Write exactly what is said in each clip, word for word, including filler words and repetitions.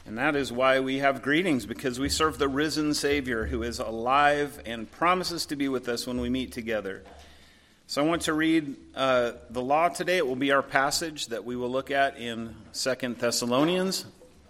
And that is why we have greetings, because we serve the risen Savior who is alive and promises to be with us when we meet together. So I want to read uh, the law today. It will be our passage that we will look at in Second Thessalonians,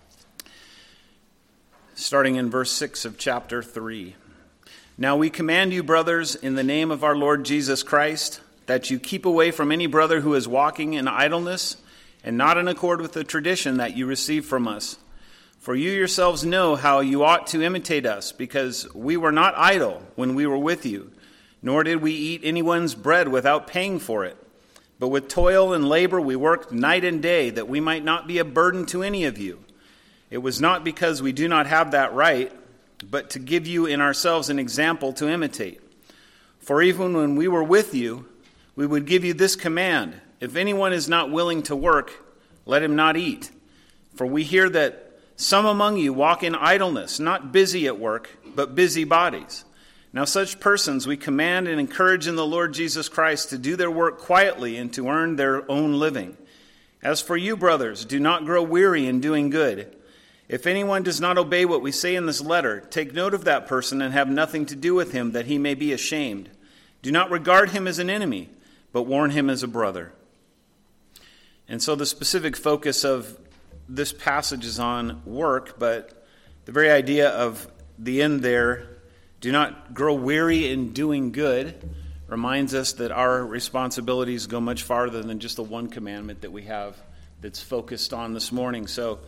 starting in verse six of chapter three. Now we command you, brothers, in the name of our Lord Jesus Christ, that you keep away from any brother who is walking in idleness and not in accord with the tradition that you received from us. For you yourselves know how you ought to imitate us, because we were not idle when we were with you, nor did we eat anyone's bread without paying for it. But with toil and labor we worked night and day, that we might not be a burden to any of you. It was not because we do not have that right, but to give you in ourselves an example to imitate. For even when we were with you, we would give you this command: if anyone is not willing to work, let him not eat. For we hear that some among you walk in idleness, not busy at work, but busy bodies. Now such persons we command and encourage in the Lord Jesus Christ to do their work quietly and to earn their own living. As for you, brothers, do not grow weary in doing good. If anyone does not obey what we say in this letter, take note of that person and have nothing to do with him, that he may be ashamed. Do not regard him as an enemy, but warn him as a brother. And so the specific focus of this passage is on work, but the very idea of the end there, do not grow weary in doing good, reminds us that our responsibilities go much farther than just the one commandment that we have that's focused on this morning. So,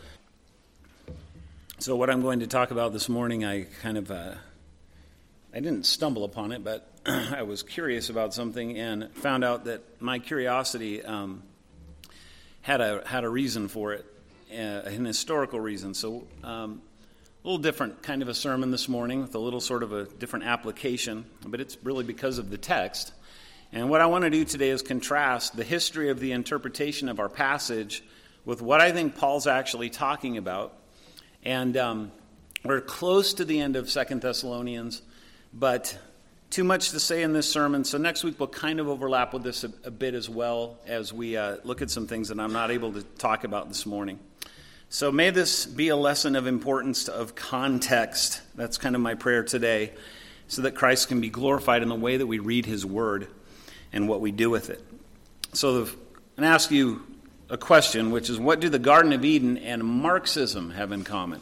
so what I'm going to talk about this morning, I kind of, uh, I didn't stumble upon it, but I was curious about something and found out that my curiosity um, had a had a reason for it. Uh, an historical reason. So um, a little different kind of a sermon this morning with a little sort of a different application, but it's really because of the text. And what I want to do today is contrast the history of the interpretation of our passage with what I think Paul's actually talking about. And um, we're close to the end of Second Thessalonians, but too much to say in this sermon, so next week we'll kind of overlap with this a, a bit as well as we uh, look at some things that I'm not able to talk about this morning. So may this be a lesson of importance of context. That's kind of my prayer today, so that Christ can be glorified in the way that we read his word and what we do with it. So I'm going to ask you a question, which is, what do the Garden of Eden and Marxism have in common?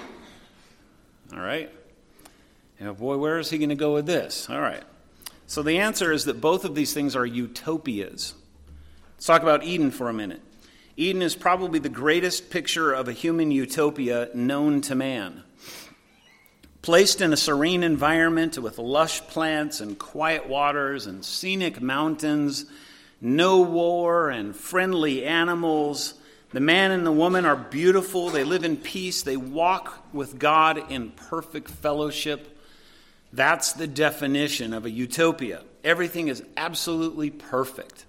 All right. Yeah, boy, where is he going to go with this? All right. So the answer is that both of these things are utopias. Let's talk about Eden for a minute. Eden is probably the greatest picture of a human utopia known to man. Placed in a serene environment with lush plants and quiet waters and scenic mountains, no war and friendly animals, the man and the woman are beautiful. They live in peace. They walk with God in perfect fellowship. That's the definition of a utopia. Everything is absolutely perfect.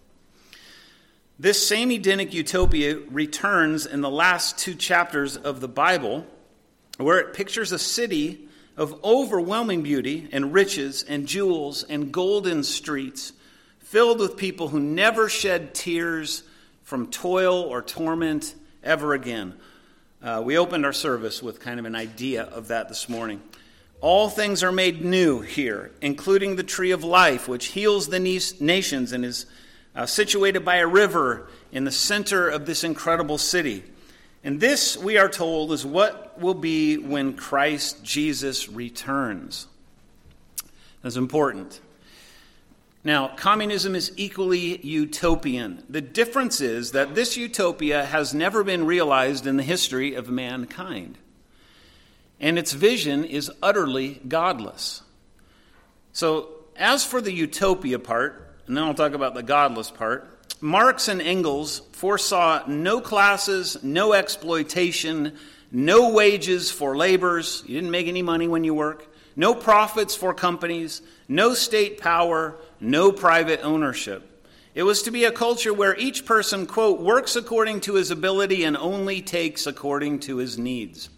This same Edenic utopia returns in the last two chapters of the Bible, where it pictures a city of overwhelming beauty and riches and jewels and golden streets, filled with people who never shed tears from toil or torment ever again. Uh, we opened our service with kind of an idea of that this morning. All things are made new here, including the tree of life, which heals the nations and is Uh, situated by a river in the center of this incredible city. And this, we are told, is what will be when Christ Jesus returns. That's important. Now, communism is equally utopian. The difference is that this utopia has never been realized in the history of mankind. And its vision is utterly godless. So, as for the utopia part, and then I'll talk about the godless part, Marx and Engels foresaw no classes, no exploitation, no wages for laborers. You didn't make any money when you work. No profits for companies, no state power, no private ownership. It was to be a culture where each person, quote, works according to his ability and only takes according to his needs.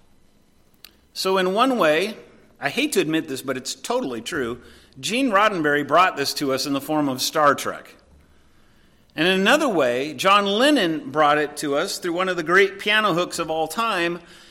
So in one way, I hate to admit this, but it's totally true, Gene Roddenberry brought this to us in the form of Star Trek. And in another way, John Lennon brought it to us through one of the great piano hooks of all time,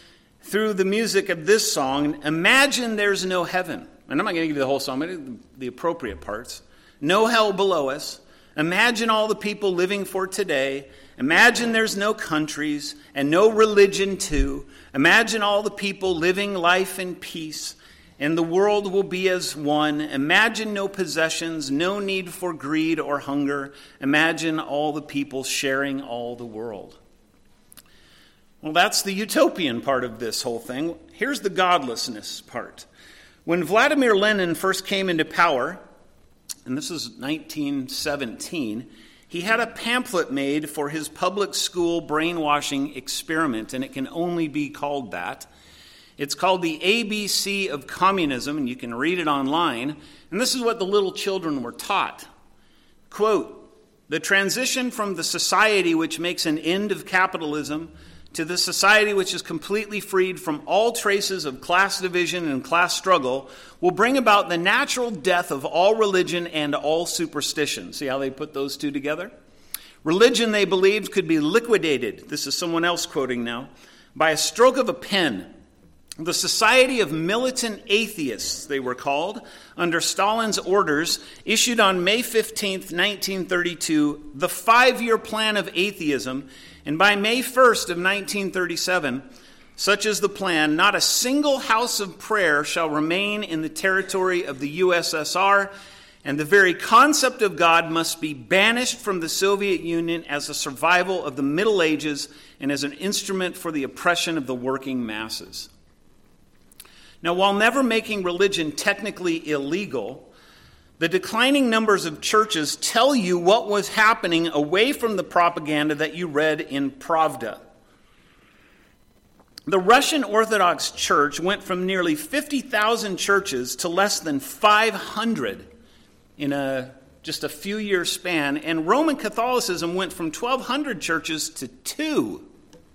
through the music of this song, imagine there's no heaven. And I'm not going to give you the whole song, but the appropriate parts. No hell below us. Imagine all the people living for today. Imagine there's no countries and no religion too. Imagine all the people living life in peace, and the world will be as one. Imagine no possessions, no need for greed or hunger. Imagine all the people sharing all the world. Well, that's the utopian part of this whole thing. Here's the godlessness part. When Vladimir Lenin first came into power, and this is nineteen seventeen, he had a pamphlet made for his public school brainwashing experiment, and it can only be called that. It's called the A B C of Communism, and you can read it online. And this is what the little children were taught. Quote, "The transition from the society which makes an end of capitalism to the society which is completely freed from all traces of class division and class struggle will bring about the natural death of all religion and all superstition." See how they put those two together? Religion, they believed, could be liquidated. This is someone else quoting now. By a stroke of a pen. The Society of Militant Atheists, they were called, under Stalin's orders, issued on May fifteenth, nineteen thirty-two, the five-year plan of atheism, and by May first of nineteen thirty-seven, such is the plan, not a single house of prayer shall remain in the territory of the U S S R, and the very concept of God must be banished from the Soviet Union as a survival of the Middle Ages and as an instrument for the oppression of the working masses. Now, while never making religion technically illegal, the declining numbers of churches tell you what was happening away from the propaganda that you read in Pravda. The Russian Orthodox Church went from nearly fifty thousand churches to less than five hundred in a just a few year span, and Roman Catholicism went from twelve hundred churches to two.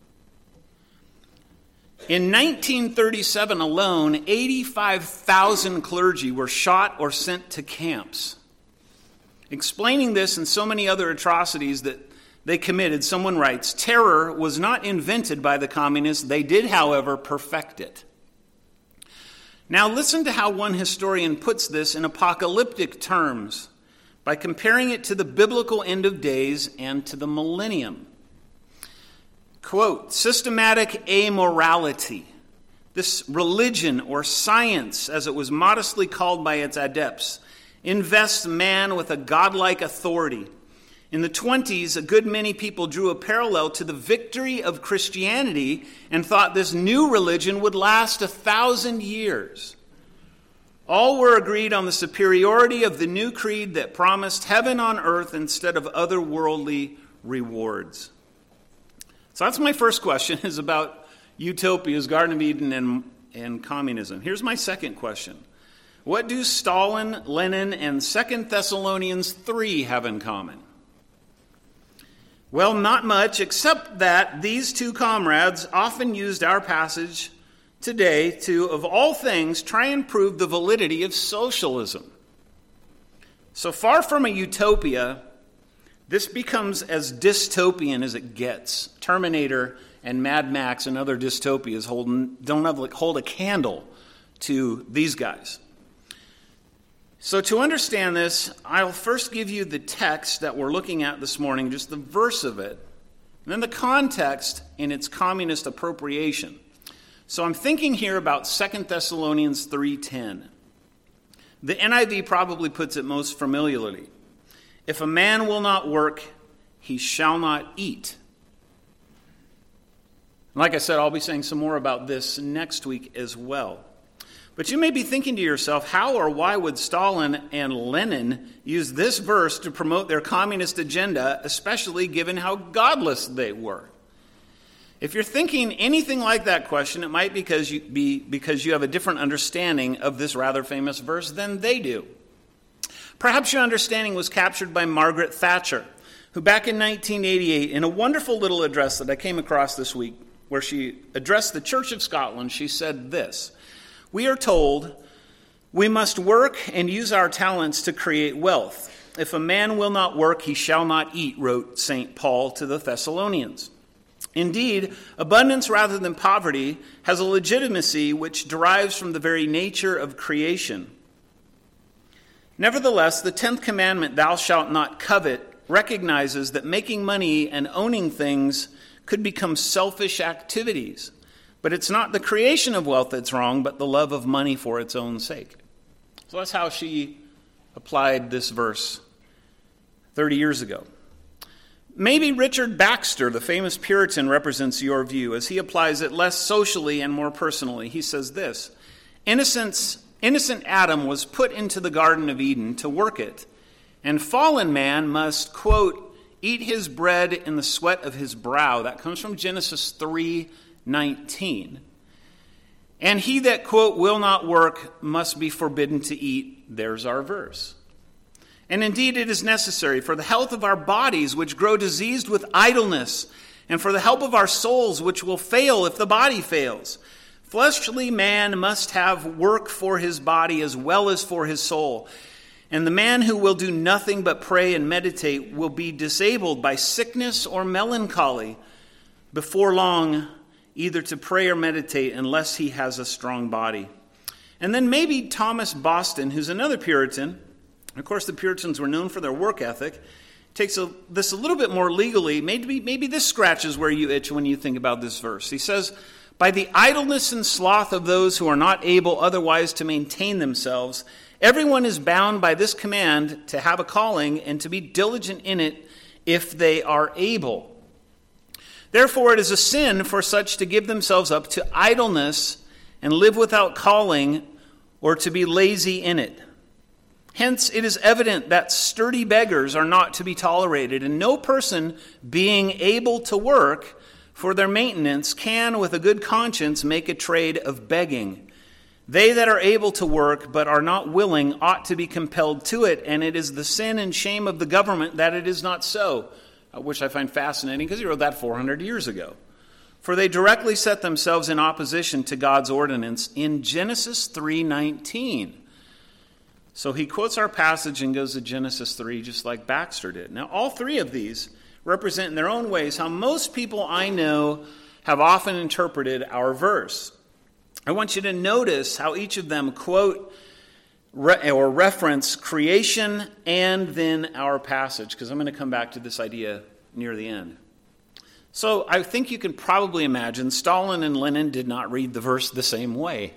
In nineteen thirty-seven alone, eighty-five thousand clergy were shot or sent to camps. Explaining this and so many other atrocities that they committed, someone writes, "Terror was not invented by the communists. They did, however, perfect it." Now listen to how one historian puts this in apocalyptic terms by comparing it to the biblical end of days and to the millennium. Quote, "Systematic amorality, this religion or science, as it was modestly called by its adepts, invests man with a godlike authority. In the twenties, a good many people drew a parallel to the victory of Christianity and thought this new religion would last a thousand years. All were agreed on the superiority of the new creed that promised heaven on earth instead of otherworldly rewards." So that's my first question, is about utopias, Garden of Eden, and, and communism. Here's my second question. What do Stalin, Lenin, and Second Thessalonians three have in common? Well, not much, except that these two comrades often used our passage today to, of all things, try and prove the validity of socialism. So far from a utopia, this becomes as dystopian as it gets. Terminator and Mad Max and other dystopias hold, don't have, like, hold a candle to these guys. So to understand this, I'll first give you the text that we're looking at this morning, just the verse of it, and then the context in its communist appropriation. So I'm thinking here about Second Thessalonians three ten. The N I V probably puts it most familiarly. "If a man will not work, he shall not eat." Like I said, I'll be saying some more about this next week as well. But you may be thinking to yourself, how or why would Stalin and Lenin use this verse to promote their communist agenda, especially given how godless they were? If you're thinking anything like that question, it might because you, be because you have a different understanding of this rather famous verse than they do. Perhaps your understanding was captured by Margaret Thatcher, who back in nineteen eighty-eight, in a wonderful little address that I came across this week, where she addressed the Church of Scotland, she said this: "We are told we must work and use our talents to create wealth. If a man will not work, he shall not eat," wrote Saint Paul to the Thessalonians. Indeed, abundance rather than poverty has a legitimacy which derives from the very nature of creation. Nevertheless, the tenth commandment, thou shalt not covet, recognizes that making money and owning things could become selfish activities. But it's not the creation of wealth that's wrong, but the love of money for its own sake. So that's how she applied this verse thirty years ago. Maybe Richard Baxter, the famous Puritan, represents your view as he applies it less socially and more personally. He says this: Innocence, innocent Adam was put into the Garden of Eden to work it, and fallen man must, quote, eat his bread in the sweat of his brow. That comes from Genesis three nineteen. And he that, quote, will not work must be forbidden to eat. There's our verse. And indeed it is necessary for the health of our bodies, which grow diseased with idleness, and for the help of our souls, which will fail if the body fails. Fleshly man must have work for his body as well as for his soul. And the man who will do nothing but pray and meditate will be disabled by sickness or melancholy before long, either to pray or meditate, unless he has a strong body. And then maybe Thomas Boston, who's another Puritan. Of course, the Puritans were known for their work ethic. Takes a, this a little bit more legally. Maybe, maybe this scratches where you itch when you think about this verse. He says, by the idleness and sloth of those who are not able otherwise to maintain themselves, everyone is bound by this command to have a calling and to be diligent in it if they are able. Therefore, it is a sin for such to give themselves up to idleness and live without calling, or to be lazy in it. Hence, it is evident that sturdy beggars are not to be tolerated, and no person being able to work for their maintenance can, with a good conscience, make a trade of begging. They that are able to work but are not willing ought to be compelled to it, and it is the sin and shame of the government that it is not so, which I find fascinating because he wrote that four hundred years ago. For they directly set themselves in opposition to God's ordinance in Genesis three nineteen. So he quotes our passage and goes to Genesis three just like Baxter did. Now, all three of these represent in their own ways how most people I know have often interpreted our verse. I want you to notice how each of them quote re- or reference creation and then our passage, because I'm going to come back to this idea near the end. So I think you can probably imagine Stalin and Lenin did not read the verse the same way.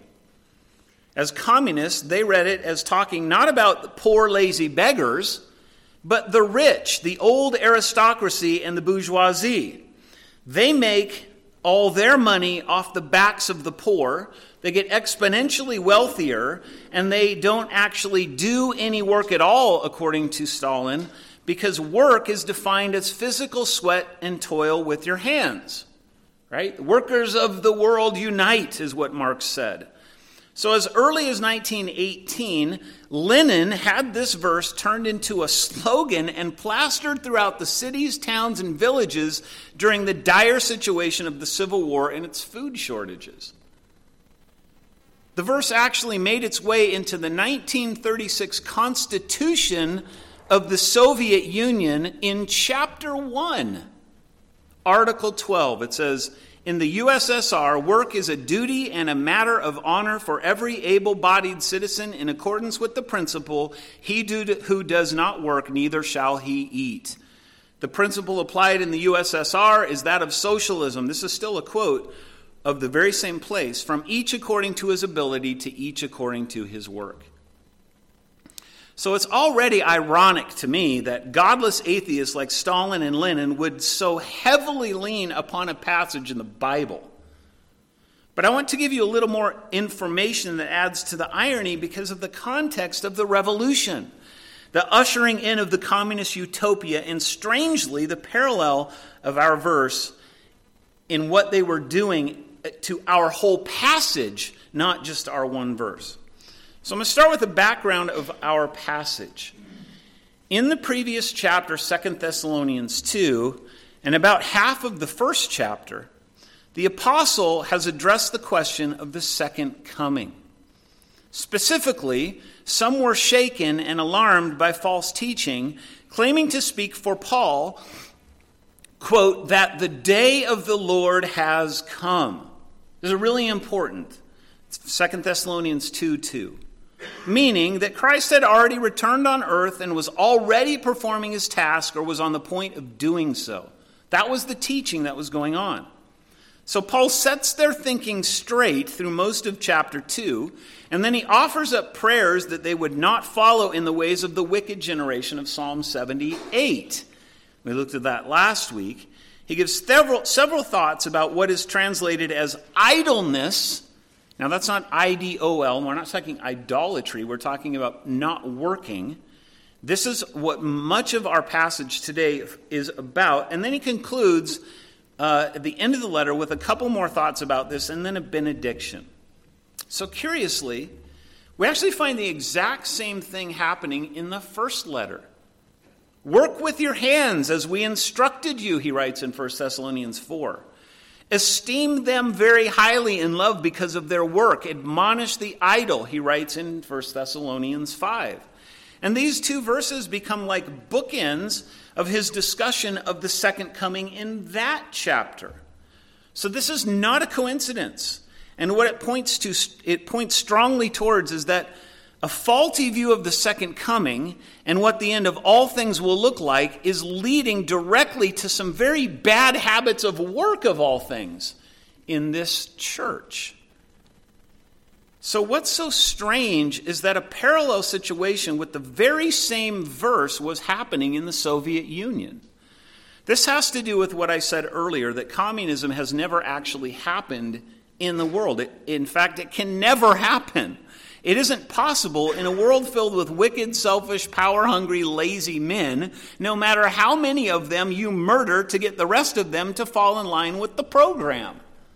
As communists, they read it as talking not about the poor, lazy beggars, but the rich, the old aristocracy and the bourgeoisie. They make all their money off the backs of the poor. They get exponentially wealthier, and they don't actually do any work at all, according to Stalin, because work is defined as physical sweat and toil with your hands. Right? Workers of the world unite, is what Marx said. So as early as nineteen eighteen, Lenin had this verse turned into a slogan and plastered throughout the cities, towns, and villages during the dire situation of the Civil War and its food shortages. The verse actually made its way into the nineteen thirty-six Constitution of the Soviet Union in Chapter one, Article twelve. It says, in the U S S R, work is a duty and a matter of honor for every able-bodied citizen in accordance with the principle, he do, who does not work, neither shall he eat. The principle applied in the U S S R is that of socialism. This is still a quote of the very same place, from each according to his ability to each according to his work. So it's already ironic to me that godless atheists like Stalin and Lenin would so heavily lean upon a passage in the Bible. But I want to give you a little more information that adds to the irony because of the context of the revolution, the ushering in of the communist utopia, and strangely, the parallel of our verse in what they were doing to our whole passage, not just our one verse. So I'm going to start with the background of our passage. In the previous chapter, Second Thessalonians two, and about half of the first chapter, the apostle has addressed the question of the second coming. Specifically, some were shaken and alarmed by false teaching, claiming to speak for Paul, quote, that the day of the Lord has come. This is really important. Second Thessalonians two two. Meaning that Christ had already returned on earth and was already performing his task or was on the point of doing so. That was the teaching that was going on. So Paul sets their thinking straight through most of chapter two, and then he offers up prayers that they would not follow in the ways of the wicked generation of Psalm seventy-eight. We looked at that last week. He gives several, several thoughts about what is translated as idleness. Now, that's not I D O L. We're not talking idolatry. We're talking about not working. This is what much of our passage today is about. And then he concludes uh, at the end of the letter with a couple more thoughts about this and then a benediction. So curiously, we actually find the exact same thing happening in the first letter. Work with your hands as we instructed you, he writes in First Thessalonians four. Esteem them very highly in love because of their work. Admonish the idle, he writes in First Thessalonians five. And these two verses become like bookends of his discussion of the second coming in that chapter. So this is not a coincidence. And what it points to, it points strongly towards is that a faulty view of the second coming and what the end of all things will look like is leading directly to some very bad habits of work of all things in this church. So what's so strange is that a parallel situation with the very same verse was happening in the Soviet Union. This has to do with what I said earlier, that communism has never actually happened in the world. It, in fact, it can never happen. It isn't possible in a world filled with wicked, selfish, power-hungry, lazy men, no matter how many of them you murder to get the rest of them to fall in line with the program.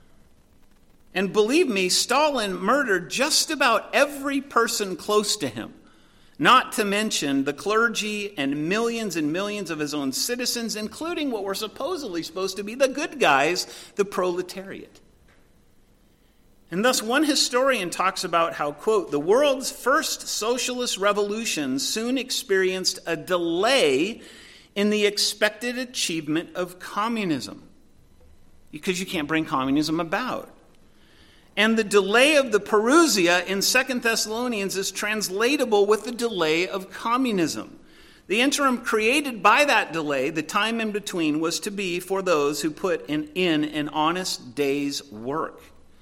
And believe me, Stalin murdered just about every person close to him, not to mention the clergy and millions and millions of his own citizens, including what were supposedly supposed to be the good guys, the proletariat. And thus one historian talks about how, quote, the world's first socialist revolution soon experienced a delay in the expected achievement of communism, because you can't bring communism about. And the delay of the Parousia in Second Thessalonians is translatable with the delay of communism. The interim created by that delay, the time in between, was to be for those who put in, in an honest day's work.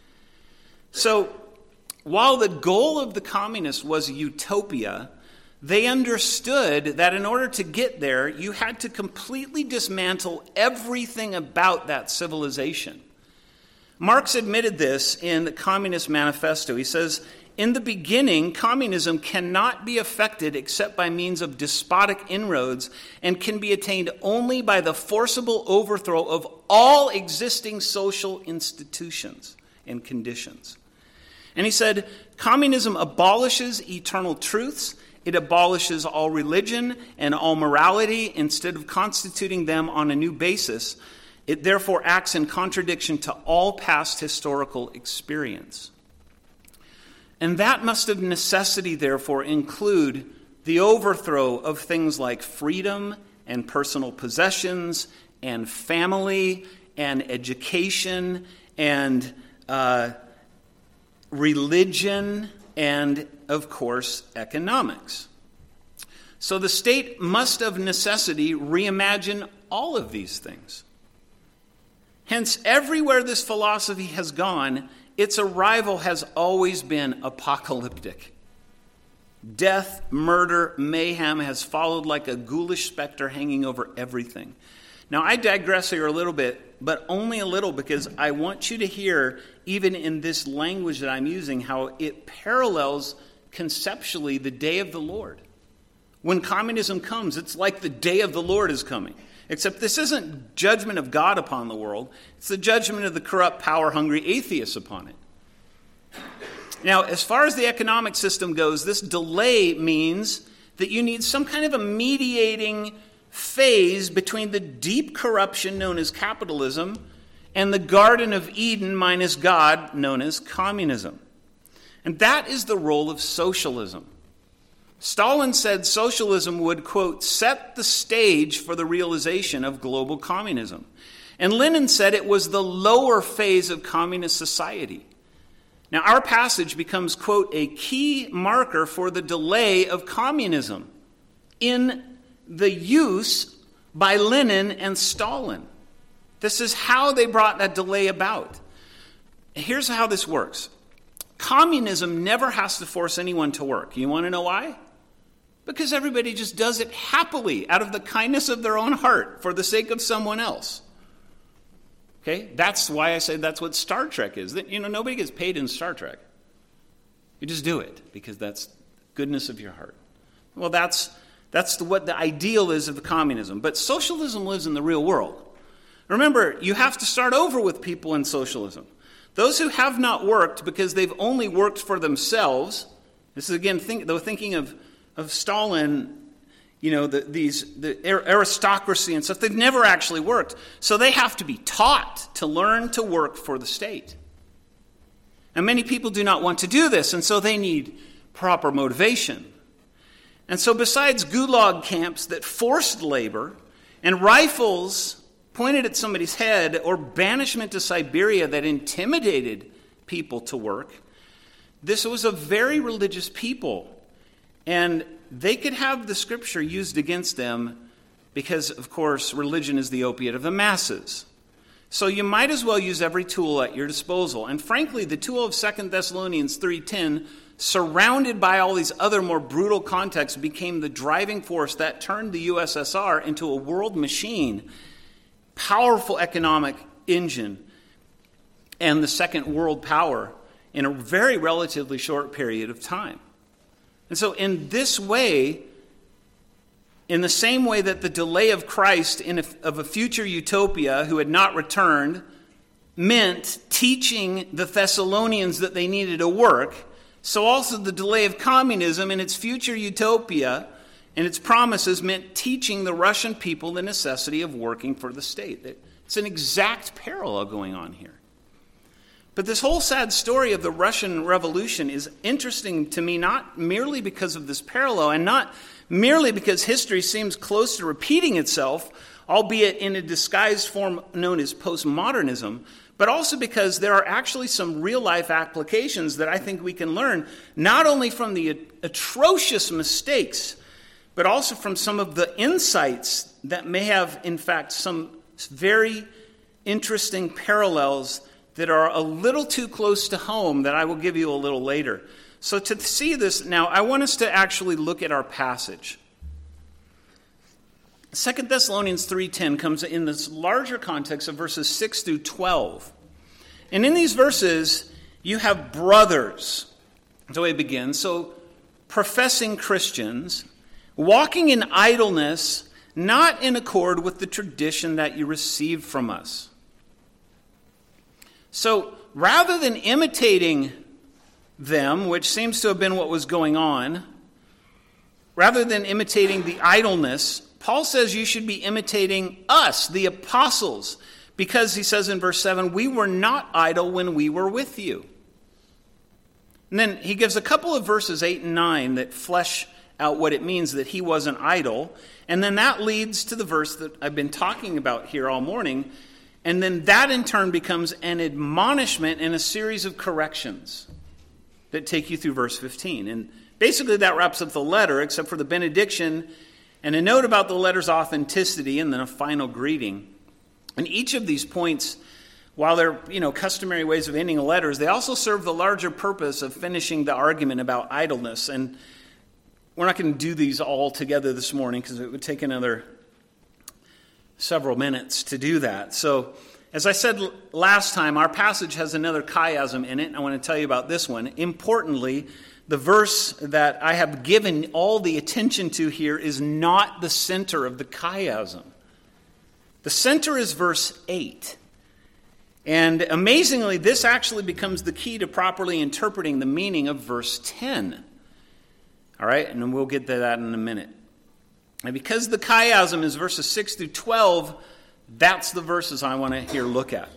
So, while the goal of the communists was utopia, they understood that in order to get there, you had to completely dismantle everything about that civilization. Marx admitted this in the Communist Manifesto. He says, in the beginning, communism cannot be effected except by means of despotic inroads and can be attained only by the forcible overthrow of all existing social institutions and conditions. And he said, communism abolishes eternal truths. It abolishes all religion and all morality instead of constituting them on a new basis. It therefore acts in contradiction to all past historical experience. And that must of necessity, therefore, include the overthrow of things like freedom and personal possessions and family and education and uh, religion and, of course, economics. So the state must of necessity reimagine all of these things. Hence, everywhere this philosophy has gone, its arrival has always been apocalyptic. Death, murder, mayhem has followed like a ghoulish specter hanging over everything. Now, I digress here a little bit, but only a little, because I want you to hear, even in this language that I'm using, how it parallels conceptually the day of the Lord. When communism comes, it's like the day of the Lord is coming. Except this isn't judgment of God upon the world. It's the judgment of the corrupt, power-hungry atheists upon it. Now, as far as the economic system goes, this delay means that you need some kind of a mediating phase between the deep corruption known as capitalism and the Garden of Eden minus God known as communism. And that is the role of socialism. Stalin said socialism would, quote, set the stage for the realization of global communism. And Lenin said it was the lower phase of communist society. Now, our passage becomes, quote, a key marker for the delay of communism in the use by Lenin and Stalin. This is how they brought that delay about. Here's how this works. Communism never has to force anyone to work. You want to know why? Because everybody just does it happily, out of the kindness of their own heart, for the sake of someone else. Okay? That's why I say that's what Star Trek is. That, you know, nobody gets paid in Star Trek. You just do it, because that's goodness of your heart. Well, that's that's the, what the ideal is of the communism. But socialism lives in the real world. Remember, you have to start over with people in socialism. Those who have not worked because they've only worked for themselves. This is, again, think, though thinking of, of Stalin, you know, the, these the aristocracy and stuff. They've never actually worked. So they have to be taught to learn to work for the state. And many people do not want to do this, and so they need proper motivation. And so besides gulag camps that forced labor and rifles pointed at somebody's head or banishment to Siberia that intimidated people to work, this was a very religious people. And they could have the scripture used against them because, of course, religion is the opiate of the masses. So you might as well use every tool at your disposal. And frankly, the tool of Second Thessalonians three ten, surrounded by all these other more brutal contexts, became the driving force that turned the U S S R into a world machine, powerful economic engine, and the second world power in a very relatively short period of time. And so in this way, in the same way that the delay of Christ in a, of a future utopia who had not returned meant teaching the Thessalonians that they needed to work, so also the delay of communism in its future utopia and its promises meant teaching the Russian people the necessity of working for the state. It's an exact parallel going on here. But this whole sad story of the Russian Revolution is interesting to me, not merely because of this parallel and not merely because history seems close to repeating itself, albeit in a disguised form known as postmodernism, but also because there are actually some real-life applications that I think we can learn, not only from the atrocious mistakes, but also from some of the insights that may have, in fact, some very interesting parallels that are a little too close to home that I will give you a little later. So to see this now, I want us to actually look at our passage. Second Thessalonians three ten comes in this larger context of verses six through twelve. And in these verses, you have brothers. That's the way it begins. So professing Christians, walking in idleness, not in accord with the tradition that you received from us. So rather than imitating them, which seems to have been what was going on, rather than imitating the idleness, Paul says you should be imitating us, the apostles, because he says in verse seven, we were not idle when we were with you. And then he gives a couple of verses eight and nine that flesh out what it means that he wasn't idle. And then that leads to the verse that I've been talking about here all morning. And then that in turn becomes an admonishment and a series of corrections that take you through verse fifteen. And basically that wraps up the letter, except for the benediction and a note about the letter's authenticity and then a final greeting. And each of these points, while they're, you know, customary ways of ending letters, they also serve the larger purpose of finishing the argument about idleness. And we're not going to do these all together this morning because it would take another several minutes to do that. So, as I said last time, our passage has another chiasm in it. I want to tell you about this one. Importantly, the verse that I have given all the attention to here is not the center of the chiasm. The center is verse eight. And amazingly, this actually becomes the key to properly interpreting the meaning of verse ten. All right, and we'll get to that in a minute. And because the chiasm is verses six through twelve, that's the verses I want to here look at.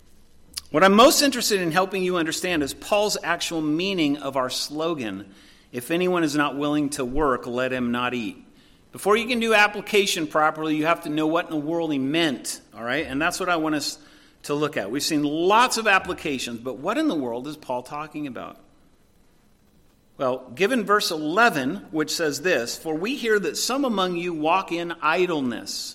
What I'm most interested in helping you understand is Paul's actual meaning of our slogan If anyone is not willing to work, let him not eat. Before you can do application properly, you have to know what in the world he meant, all right? And that's what I want us to look at. We've seen lots of applications, but what in the world is Paul talking about? Well, given verse eleven, which says this, "For we hear that some among you walk in idleness."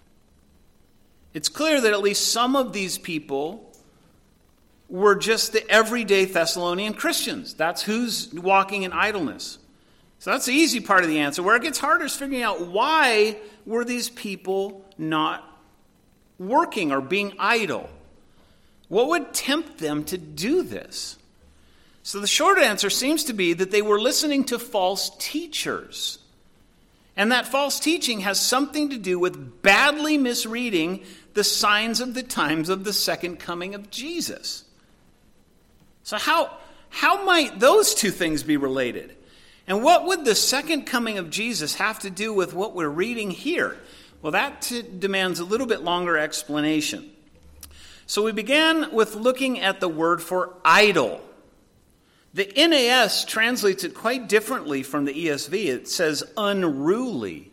It's clear that at least some of these people were just the everyday Thessalonian Christians. That's who's walking in idleness. So that's the easy part of the answer. Where it gets harder is figuring out why were these people not working or being idle? What would tempt them to do this? So the short answer seems to be that they were listening to false teachers. And that false teaching has something to do with badly misreading the signs of the times of the second coming of Jesus. So how, how might those two things be related? And what would the second coming of Jesus have to do with what we're reading here? Well, that t- demands a little bit longer explanation. So we began with looking at the word for idle. The N A S translates it quite differently from the E S V. It says unruly.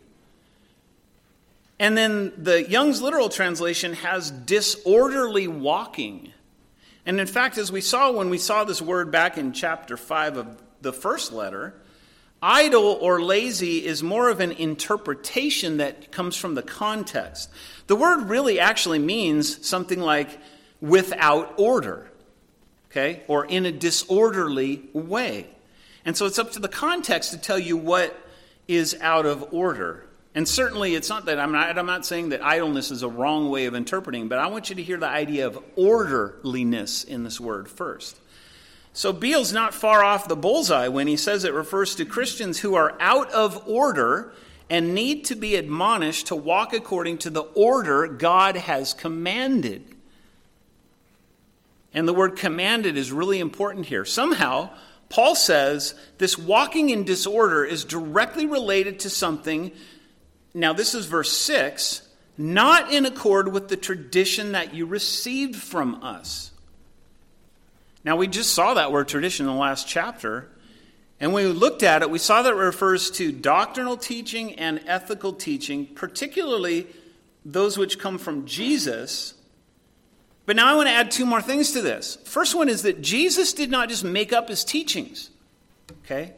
And then the Young's literal translation has disorderly walking. And in fact, as we saw when we saw this word back in chapter five of the first letter, idle or lazy is more of an interpretation that comes from the context. The word really actually means something like without order. Okay, or in a disorderly way. And so it's up to the context to tell you what is out of order. And certainly it's not that I'm not, I'm not saying that idleness is a wrong way of interpreting, but I want you to hear the idea of orderliness in this word first. So Beale's not far off the bullseye when he says it refers to Christians who are out of order and need to be admonished to walk according to the order God has commanded. And the word commanded is really important here. Somehow, Paul says this walking in disorder is directly related to something, now this is verse six, not in accord with the tradition that you received from us. Now we just saw that word tradition in the last chapter, and when we looked at it, we saw that it refers to doctrinal teaching and ethical teaching, particularly those which come from Jesus. But now I want to add two more things to this. First one is that Jesus did not just make up his teachings, okay?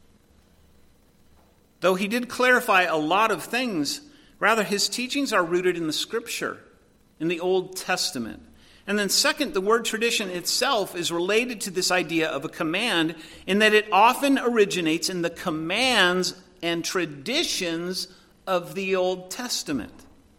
Though he did clarify a lot of things, rather his teachings are rooted in the Scripture, in the Old Testament. And then second, the word tradition itself is related to this idea of a command in that it often originates in the commands and traditions of the Old Testament.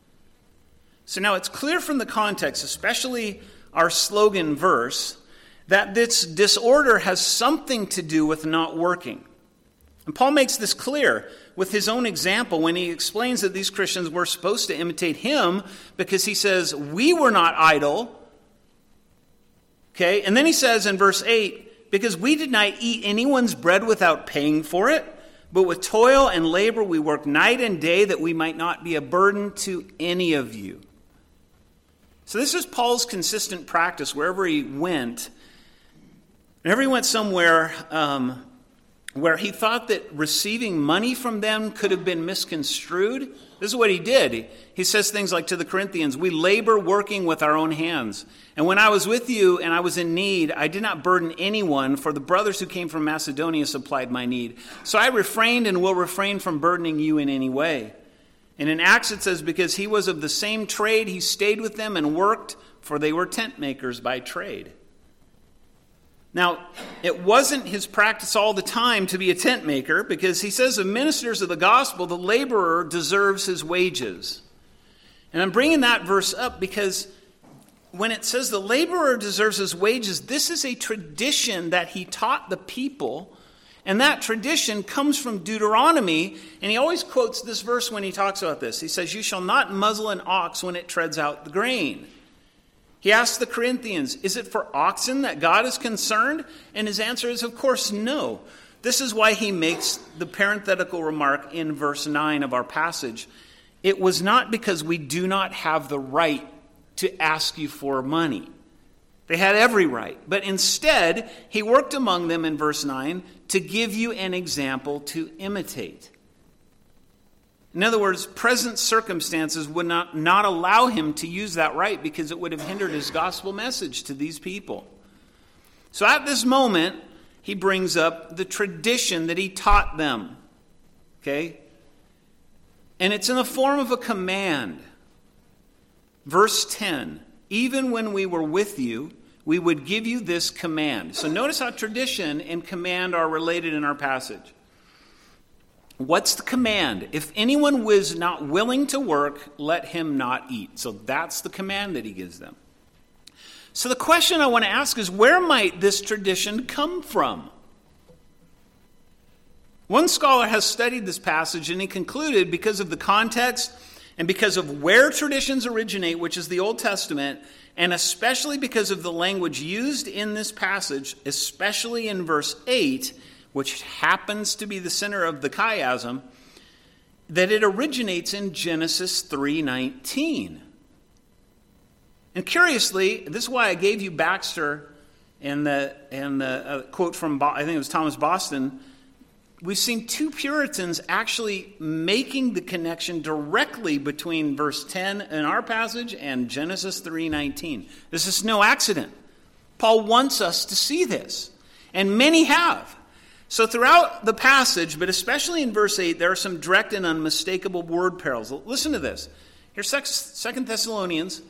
So now it's clear from the context, especially our slogan verse, that this disorder has something to do with not working. And Paul makes this clear with his own example when he explains that these Christians were supposed to imitate him because he says, we were not idle. Okay, and then he says in verse eight, because we did not eat anyone's bread without paying for it, but with toil and labor we worked night and day that we might not be a burden to any of you. So this is Paul's consistent practice wherever he went. Whenever he went somewhere um, where he thought that receiving money from them could have been misconstrued, this is what he did. He, he says things like to the Corinthians, we labor working with our own hands. And when I was with you and I was in need, I did not burden anyone, for the brothers who came from Macedonia supplied my need. So I refrained and will refrain from burdening you in any way. And in Acts it says, because he was of the same trade, he stayed with them and worked, for they were tent makers by trade. Now, it wasn't his practice all the time to be a tent maker, because he says of ministers of the gospel, the laborer deserves his wages. And I'm bringing that verse up because when it says the laborer deserves his wages, this is a tradition that he taught the people. And that tradition comes from Deuteronomy, and he always quotes this verse when he talks about this. He says, you shall not muzzle an ox when it treads out the grain. He asks the Corinthians, is it for oxen that God is concerned? And his answer is, of course, no. This is why he makes the parenthetical remark in verse nine of our passage. It was not because we do not have the right to ask you for money. They had every right. But instead, he worked among them in verse nine to give you an example to imitate. In other words, present circumstances would not, not allow him to use that right because it would have hindered his gospel message to these people. So at this moment, he brings up the tradition that he taught them. Okay? And it's in the form of a command. Verse ten, even when we were with you, we would give you this command. So notice how tradition and command are related in our passage. What's the command? If anyone was not willing to work, let him not eat. So that's the command that he gives them. So the question I want to ask is, where might this tradition come from? One scholar has studied this passage and he concluded because of the context and because of where traditions originate, which is the Old Testament, and especially because of the language used in this passage, especially in verse eight, which happens to be the center of the chiasm, that it originates in Genesis three nineteen. And curiously, this is why I gave you Baxter and the, and the uh, quote from, I think it was Thomas Boston. We've seen two Puritans actually making the connection directly between verse ten in our passage and Genesis three nineteen. This is no accident. Paul wants us to see this, and many have. So throughout the passage, but especially in verse eight, there are some direct and unmistakable word parallels. Listen to this. Here's Second Thessalonians.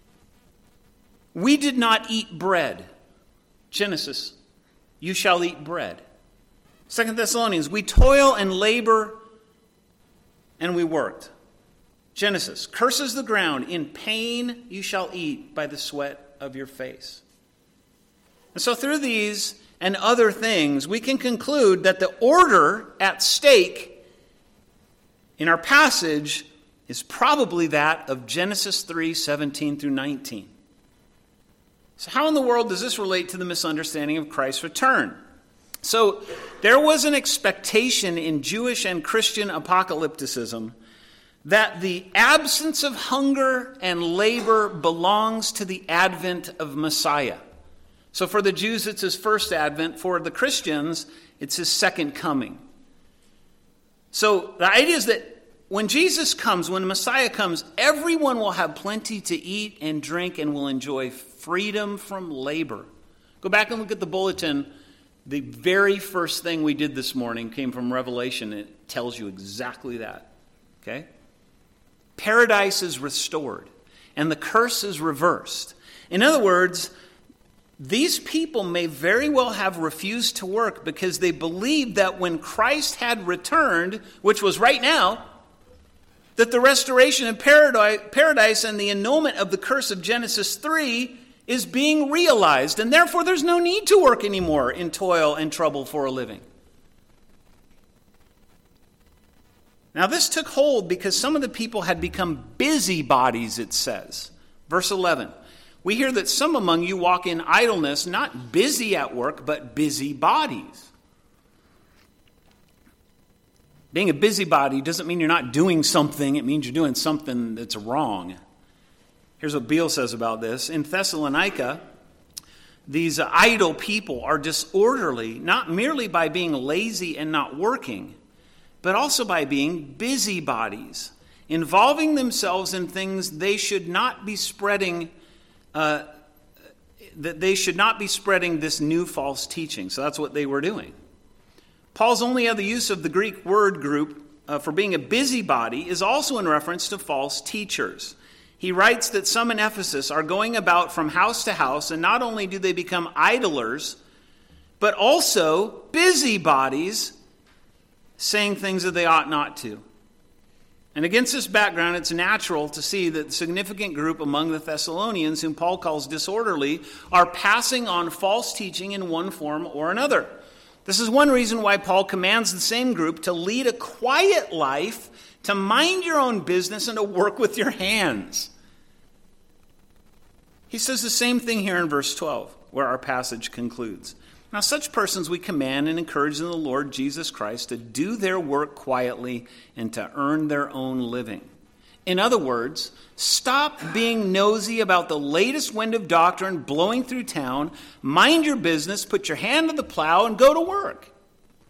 We did not eat bread. Genesis, you shall eat bread. Second Thessalonians, we toil and labor and we worked. Genesis, curses the ground. In pain you shall eat by the sweat of your face. And so through these and other things, we can conclude that the order at stake in our passage is probably that of Genesis three seventeen through nineteen. So how in the world does this relate to the misunderstanding of Christ's return? So there was an expectation in Jewish and Christian apocalypticism that the absence of hunger and labor belongs to the advent of Messiah. So for the Jews, it's his first advent. For the Christians, it's his second coming. So the idea is that when Jesus comes, when Messiah comes, everyone will have plenty to eat and drink and will enjoy freedom from labor. Go back and look at the bulletin. The very first thing we did this morning came from Revelation. It tells you exactly that. Okay? Paradise is restored, and the curse is reversed. In other words, these people may very well have refused to work because they believed that when Christ had returned, which was right now, that the restoration of paradise and the annulment of the curse of Genesis three is being realized, and therefore there's no need to work anymore in toil and trouble for a living. Now this took hold because some of the people had become busybodies, it says. Verse eleven. We hear that some among you walk in idleness, not busy at work, but busybodies. Being a busybody doesn't mean you're not doing something. It means you're doing something that's wrong. Here's what Beale says about this. In Thessalonica, these idle people are disorderly, not merely by being lazy and not working, but also by being busybodies, involving themselves in things they should not be spreading Uh, that they should not be spreading this new false teaching. So that's what they were doing. Paul's only other use of the Greek word group uh, for being a busybody is also in reference to false teachers. He writes that some in Ephesus are going about from house to house, and not only do they become idlers, but also busybodies, saying things that they ought not to. And against this background, it's natural to see that a significant group among the Thessalonians, whom Paul calls disorderly, are passing on false teaching in one form or another. This is one reason why Paul commands the same group to lead a quiet life, to mind your own business, and to work with your hands. He says the same thing here in verse twelve, where our passage concludes. Now, such persons we command and encourage in the Lord Jesus Christ to do their work quietly and to earn their own living. In other words, stop being nosy about the latest wind of doctrine blowing through town. Mind your business, put your hand to the plow, and go to work.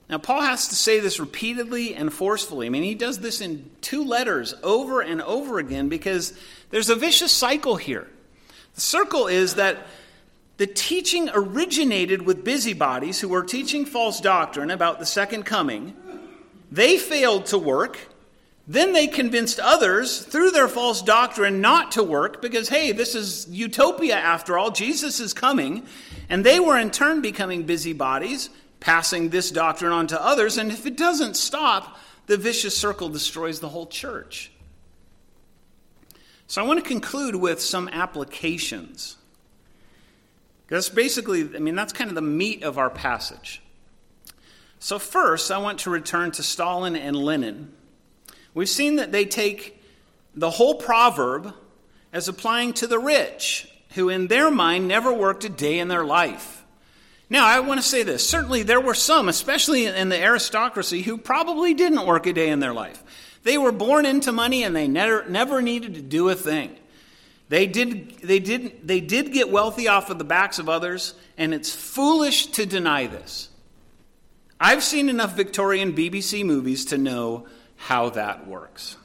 Now, Paul has to say this repeatedly and forcefully. I mean, he does this in two letters over and over again because there's a vicious cycle here. The circle is that the teaching originated with busybodies who were teaching false doctrine about the second coming. They failed to work. Then they convinced others through their false doctrine not to work because, hey, this is utopia after all. Jesus is coming. And they were in turn becoming busybodies, passing this doctrine on to others. And if it doesn't stop, the vicious circle destroys the whole church. So I want to conclude with some applications. Because basically, I mean, that's kind of the meat of our passage. So first, I want to return to Stalin and Lenin. We've seen that they take the whole proverb as applying to the rich, who in their mind never worked a day in their life. Now, I want to say this. Certainly there were some, especially in the aristocracy, who probably didn't work a day in their life. They were born into money and they never, never needed to do a thing. They did, they, did, they did get wealthy off of the backs of others, and it's foolish to deny this. I've seen enough Victorian B B C movies to know how that works.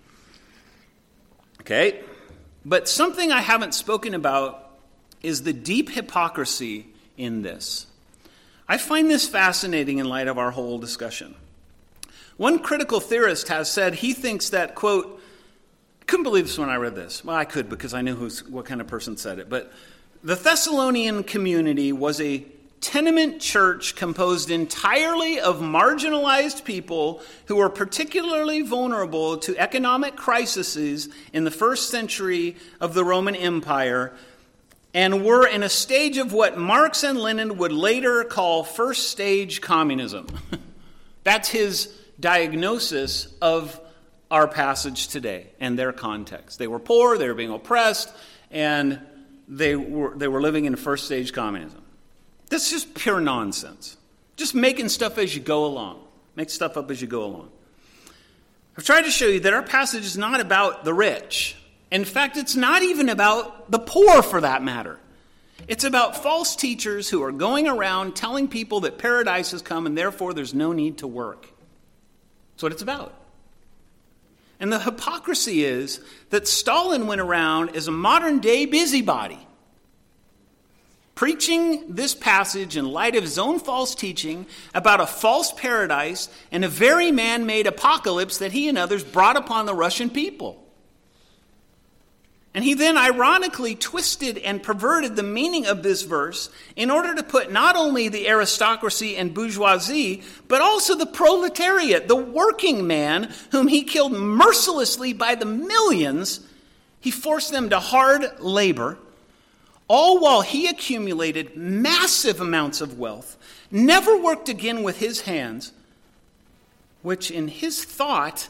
Okay? But something I haven't spoken about is the deep hypocrisy in this. I find this fascinating in light of our whole discussion. One critical theorist has said he thinks that, quote, I couldn't believe this when I read this. Well, I could because I knew who's, what kind of person said it. But the Thessalonian community was a tenement church composed entirely of marginalized people who were particularly vulnerable to economic crises in the first century of the Roman Empire and were in a stage of what Marx and Lenin would later call first stage communism. That's his diagnosis of our passage today and their context. They were poor, they were being oppressed, and they were, they were living in first stage communism. This is just pure nonsense. Just making stuff as you go along. Make stuff up as you go along. I've tried to show you that our passage is not about the rich. In fact, it's not even about the poor for that matter. It's about false teachers who are going around telling people that paradise has come and therefore there's no need to work. That's what it's about. And the hypocrisy is that Stalin went around as a modern day busybody, preaching this passage in light of his own false teaching about a false paradise and a very man-made apocalypse that he and others brought upon the Russian people. And he then ironically twisted and perverted the meaning of this verse in order to put not only the aristocracy and bourgeoisie, but also the proletariat, the working man whom he killed mercilessly by the millions. He forced them to hard labor, all while he accumulated massive amounts of wealth, never worked again with his hands, which in his thought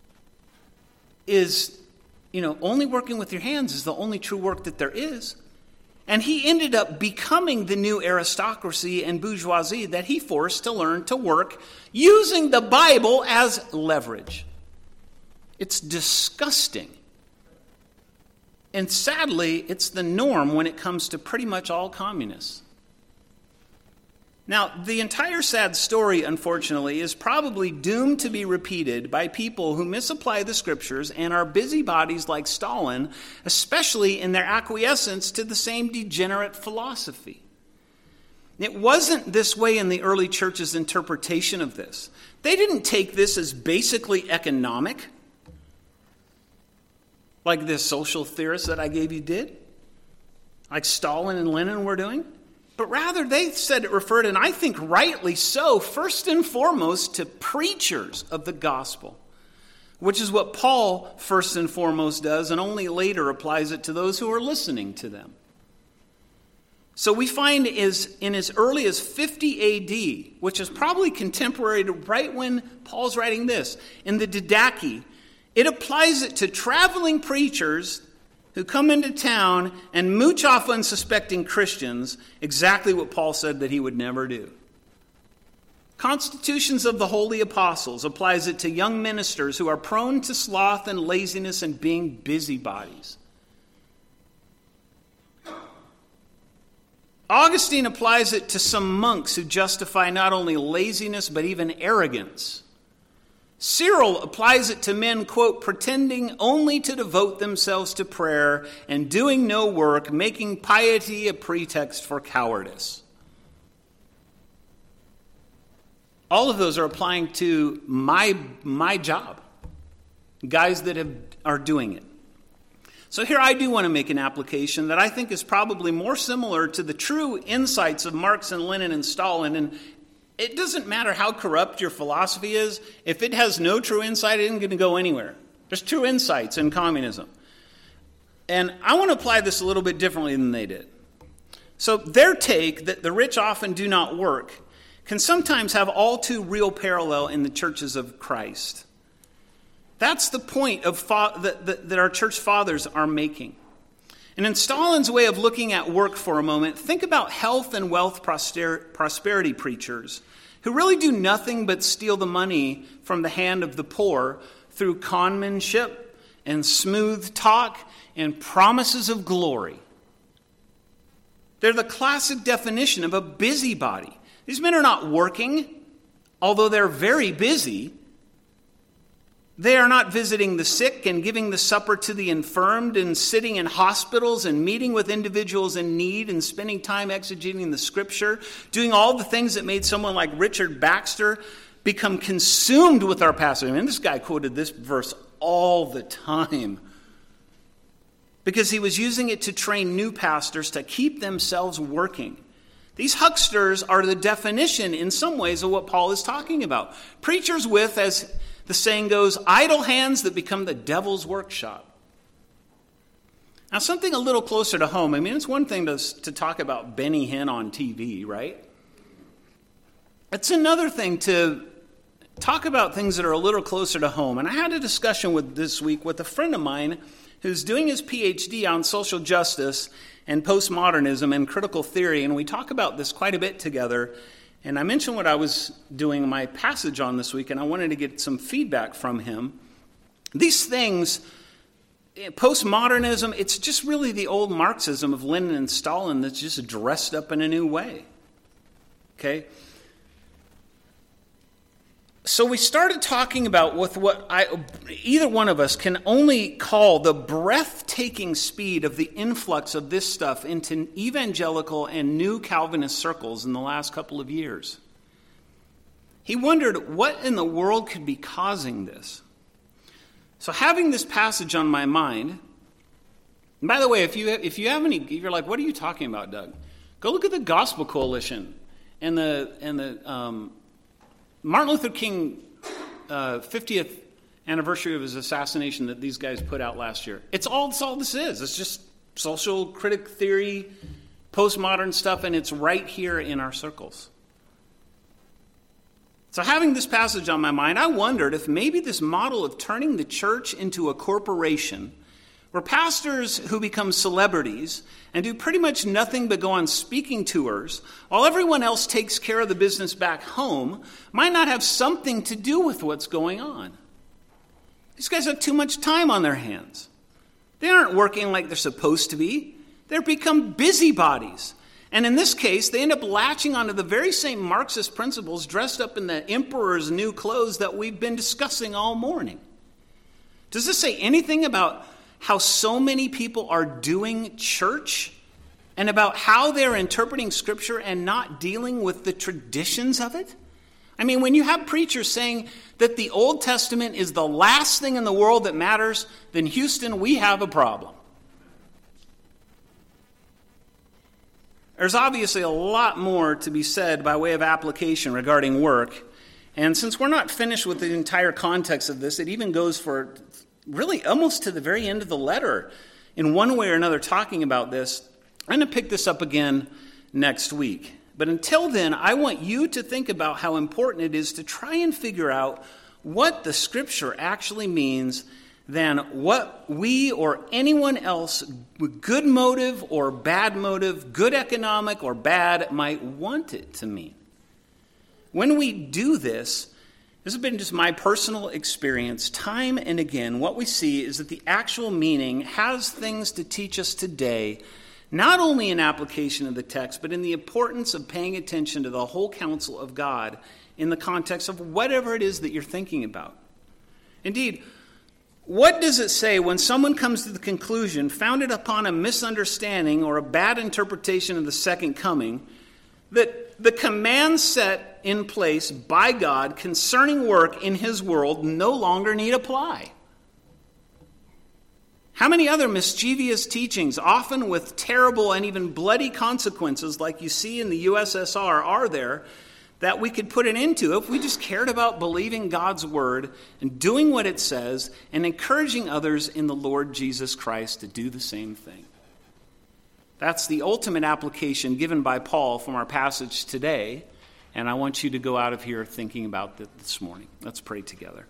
is, you know, only working with your hands is the only true work that there is. And he ended up becoming the new aristocracy and bourgeoisie that he forced to learn to work using the Bible as leverage. It's disgusting. And sadly, it's the norm when it comes to pretty much all communists. Now, the entire sad story, unfortunately, is probably doomed to be repeated by people who misapply the scriptures and are busybodies like Stalin, especially in their acquiescence to the same degenerate philosophy. It wasn't this way in the early church's interpretation of this. They didn't take this as basically economic, like this social theorist that I gave you did, like Stalin and Lenin were doing. But rather, they said it referred, and I think rightly so, first and foremost to preachers of the gospel, which is what Paul first and foremost does, and only later applies it to those who are listening to them. So we find is in as early as fifty A D, which is probably contemporary to right when Paul's writing this, in the Didache, it applies it to traveling preachers who come into town and mooch off unsuspecting Christians, exactly what Paul said that he would never do. Constitutions of the Holy Apostles applies it to young ministers who are prone to sloth and laziness and being busybodies. Augustine applies it to some monks who justify not only laziness but even arrogance. Cyril applies it to men, quote, pretending only to devote themselves to prayer and doing no work, making piety a pretext for cowardice. All of those are applying to my, my job, guys that have, are doing it. So here I do want to make an application that I think is probably more similar to the true insights of Marx and Lenin and Stalin. And it doesn't matter how corrupt your philosophy is. If it has no true insight, it isn't going to go anywhere. There's true insights in communism. And I want to apply this a little bit differently than they did. So their take that the rich often do not work can sometimes have all too real parallel in the churches of Christ. That's the point of fa- that, that, that our church fathers are making. And in Stalin's way of looking at work for a moment, think about health and wealth proster- prosperity preachers who really do nothing but steal the money from the hand of the poor through conmanship and smooth talk and promises of glory. They're the classic definition of a busybody. These men are not working, although they're very busy. They are not visiting the sick and giving the supper to the infirmed and sitting in hospitals and meeting with individuals in need and spending time exegeting the scripture, doing all the things that made someone like Richard Baxter become consumed with our passage. I mean, this guy quoted this verse all the time because he was using it to train new pastors to keep themselves working. These hucksters are the definition in some ways of what Paul is talking about. Preachers with, as the saying goes, idle hands that become the devil's workshop. Now, something a little closer to home. I mean, it's one thing to, to talk about Benny Hinn on T V, right? It's another thing to talk about things that are a little closer to home. And I had a discussion with this week with a friend of mine who's doing his P H D on social justice and postmodernism and critical theory. And we talk about this quite a bit together. And I mentioned what I was doing my passage on this week, and I wanted to get some feedback from him. These things, postmodernism, it's just really the old Marxism of Lenin and Stalin that's just dressed up in a new way. Okay? So we started talking about with what I, either one of us can only call the breathtaking speed of the influx of this stuff into evangelical and new Calvinist circles in the last couple of years. He wondered what in the world could be causing this. So having this passage on my mind, and by the way, if you if you have any, if you're like, what are you talking about, Doug? Go look at the Gospel Coalition and the and the um, Martin Luther King uh, fiftieth anniversary of his assassination that these guys put out last year. It's all, it's all this is. It's just social critic theory, postmodern stuff, and it's right here in our circles. So having this passage on my mind, I wondered if maybe this model of turning the church into a corporation where pastors who become celebrities and do pretty much nothing but go on speaking tours while everyone else takes care of the business back home might not have something to do with what's going on. These guys have too much time on their hands. They aren't working like they're supposed to be. They've become busybodies. And in this case, they end up latching onto the very same Marxist principles dressed up in the emperor's new clothes that we've been discussing all morning. Does this say anything about how so many people are doing church and about how they're interpreting Scripture and not dealing with the traditions of it? I mean, when you have preachers saying that the Old Testament is the last thing in the world that matters, then Houston, we have a problem. There's obviously a lot more to be said by way of application regarding work. And since we're not finished with the entire context of this, it even goes for really almost to the very end of the letter in one way or another talking about this. I'm going to pick this up again next week. But until then, I want you to think about how important it is to try and figure out what the Scripture actually means than what we or anyone else with good motive or bad motive, good economic or bad, might want it to mean. When we do this, this has been just my personal experience, time and again, what we see is that the actual meaning has things to teach us today not only in application of the text, but in the importance of paying attention to the whole counsel of God in the context of whatever it is that you're thinking about. Indeed, what does it say when someone comes to the conclusion, founded upon a misunderstanding or a bad interpretation of the second coming, that the commands set in place by God concerning work in his world no longer need apply? How many other mischievous teachings, often with terrible and even bloody consequences like you see in the U S S R, are there that we could put an end to if we just cared about believing God's word and doing what it says and encouraging others in the Lord Jesus Christ to do the same thing? That's the ultimate application given by Paul from our passage today, and I want you to go out of here thinking about that this morning. Let's pray together.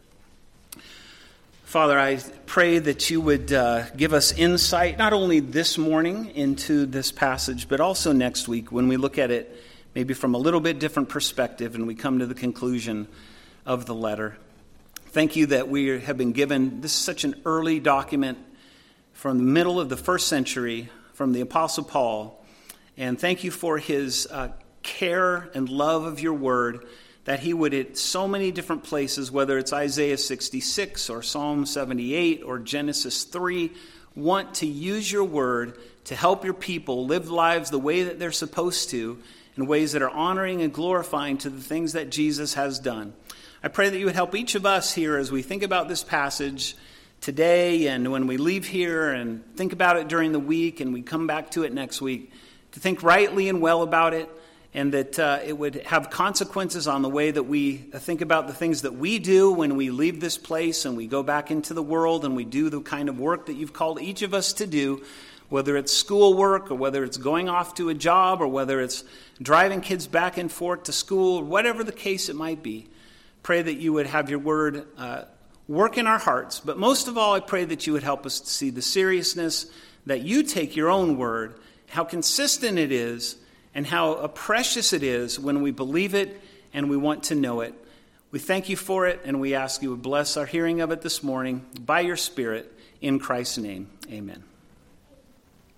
Father, I pray that you would uh, give us insight, not only this morning into this passage, but also next week when we look at it maybe from a little bit different perspective and we come to the conclusion of the letter. Thank you that we have been given, this is such an early document from the middle of the first century from the Apostle Paul, and thank you for his uh, care and love of your word, that he would at so many different places, whether it's Isaiah sixty-six or Psalm seventy-eight or Genesis three, want to use your word to help your people live lives the way that they're supposed to, in ways that are honoring and glorifying to the things that Jesus has done. I pray that you would help each of us here as we think about this passage today and when we leave here and think about it during the week and we come back to it next week, to think rightly and well about it, and that uh, it would have consequences on the way that we think about the things that we do when we leave this place and we go back into the world and we do the kind of work that you've called each of us to do, whether it's schoolwork or whether it's going off to a job or whether it's driving kids back and forth to school, whatever the case it might be. Pray that you would have your word uh, work in our hearts. But most of all, I pray that you would help us to see the seriousness that you take your own word, how consistent it is, and how precious it is when we believe it and we want to know it. We thank you for it, and we ask you to bless our hearing of it this morning by your Spirit. In Christ's name, amen.